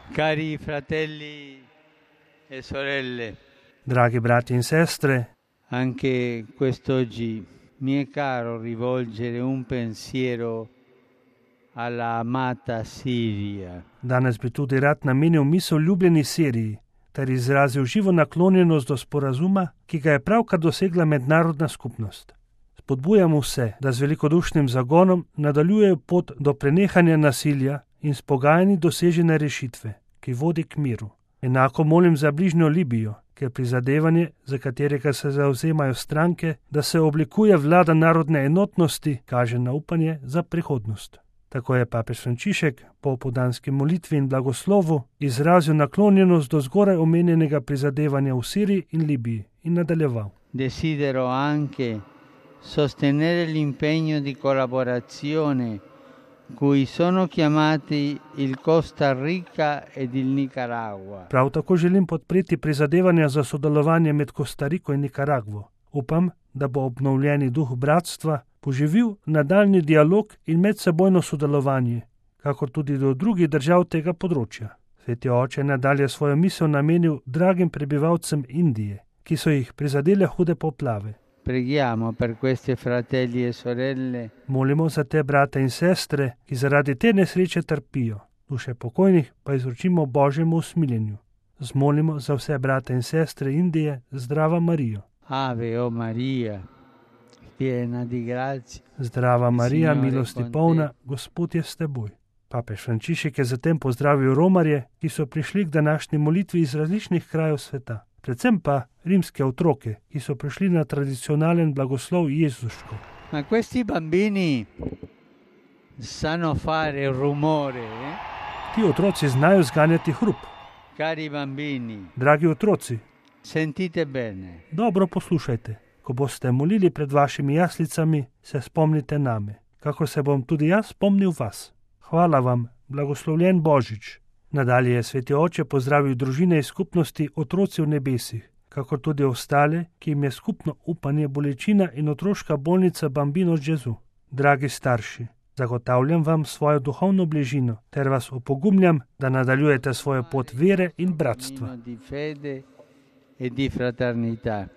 Cari fratelli e sorelle, Dragi brati in sestre, anche quest'oggi mi è caro rivolgere un pensiero alla amata Siria. danes bi tudi rad namenil misel ljubljeni Siriji ter izrazil živo naklonjenost do sporazuma, ki ga je pravkar dosegla mednarodna skupnost. Spodbujamo vse, da z velikodušnim zagonom nadaljujejo pot do prenehanja nasilja in s pogajanji dosežene rešitve, ki vodi k miru. Enako molim za bližnjo Libijo, ker prizadevanje, za katerega se zavzemajo stranke, da se oblikuje vlada narodne enotnosti, kaže na upanje za prihodnost. Tako je papež Frančišek po opoldanski molitvi in blagoslovu izrazil naklonjenost do zgoraj omenjenega prizadevanja v Siriji in Libiji in nadaljeval. Desidero anche sostenere l'impegno di collaborazione cui sono chiamati il Costa Rica ed il Nicaragua. Prav tako želim podpreti prizadevanja za sodelovanje med Kostariko in Nikaragvo. Upam, da bo obnovljeni duh bratstva poživil nadaljni dialog in medsebojno sodelovanje, kakor tudi do drugih držav tega področja. Sveti oče nadalje svojo misel namenil dragim prebivalcem Indije, ki so jih prizadele hude poplave. Preghiamo per questi fratelli e sorelle. Molimo za te brate in sestre, ki zaradi te nesreče trpijo. Duše pokojnih pa izročimo Božjemu usmiljenju. Zmolimo za vse brate in sestre Indije, zdrava Marijo. Ave o Maria, piena di grazia. Zdrava Marija, Signore milosti con te. polna, Gospod je s teboj. Papež Frančišek je zatem pozdravil romarje, ki so prišli k današnji molitvi iz različnih krajev sveta. Predvsem pa rimske otroke, ki so prišli na tradicionalen blagoslov Jezuško. Ma questi bambini sanno fare rumore, eh? Ti otroci znajo zganjati hrup. Cari bambini, Dragi otroci, sentite bene. dobro poslušajte. Ko boste molili pred vašimi jaslicami, se spomnite name, kakor se bom tudi jaz spomnil vas. Hvala vam, blagoslovljen Božič. Nadalje je sveti oče pozdravil družine iz skupnosti Otroci v nebesih, kakor tudi ostale, ki jim je skupno upanje, bolečina in otroška bolnica Bambino Gesù. Dragi starši, zagotavljam vam svojo duhovno bližino ter vas opogumljam, da nadaljujete svojo pot vere in bratstva. Di fede e di fraternità.